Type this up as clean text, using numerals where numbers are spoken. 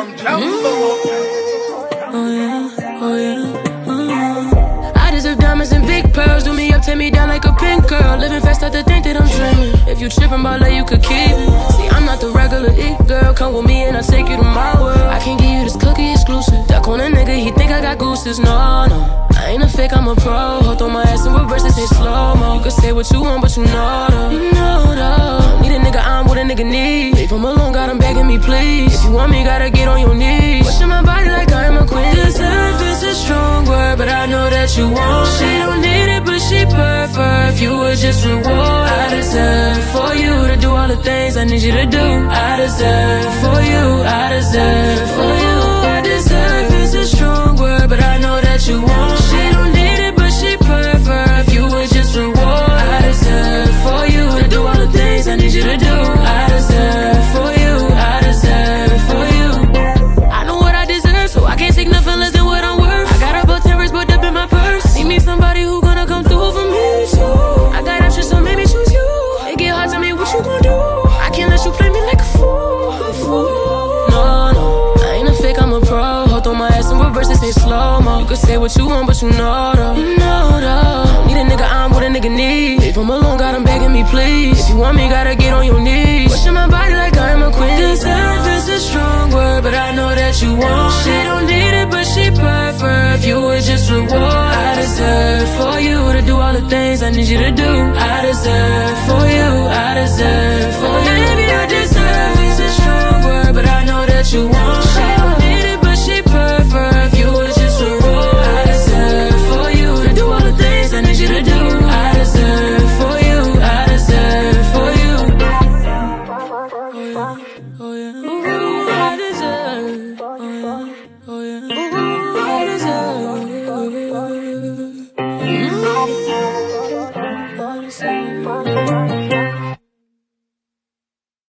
Oh yeah, oh yeah. I deserve diamonds and big pearls. Do me up, take me down like a pink girl. Living fast, start to think that I'm dreaming. If you trippin' about love, you could keep it. See, I'm not the regular it girl. Come with me and I'll take you to my world. I can't give you this cookie exclusive. Duck on a nigga, he think I got gooses. No, no, I ain't a fake, I'm a pro. Hold on my ass in reverse, this ain't slow-mo. You can say what you want, but you know though. You know though. Need a nigga, I'm what a nigga need. Leave him alone, got him begging me, please. If you want me, gotta get on your knees. Pushing my body like I'm a queen. Deserve is a strong word, but I know that you want. She don't need it, but she prefer. If you would just reward, I deserve for you to do all the things I need you to do. I deserve for you, I deserve for you. I deserve is a strong word, but I know that you want. She don't need it, but she prefer. If you would just reward, I deserve for you to do all the things I need you to do. I deserve for you, I deserve for you. I know what I deserve, so I can't take nothing less than what I'm worth. I got about 10 rings put up in my purse. See me somebody who gonna come through for me too. I got options, so maybe choose you. It get hard to me, what you gon' do? I can't let you play me like a fool. No, no, I ain't a fake, I'm a pro. Hold on my ass in reverse, this ain't slow-mo. You can say what you want, but you know though. You know though. Need a nigga, I'm what a nigga need. Leave him alone, got him begging me, please. If you want me, gotta get on your knees. Pushing my body like I'm a queen. Deserve is a strong word, but I know that you want. She don't need it, but she prefer. If you would just reward, I deserve for you to do all the things I need you to do. I deserve for you, I deserve for you. Maybe I deserve is a strong word, but I know that you want.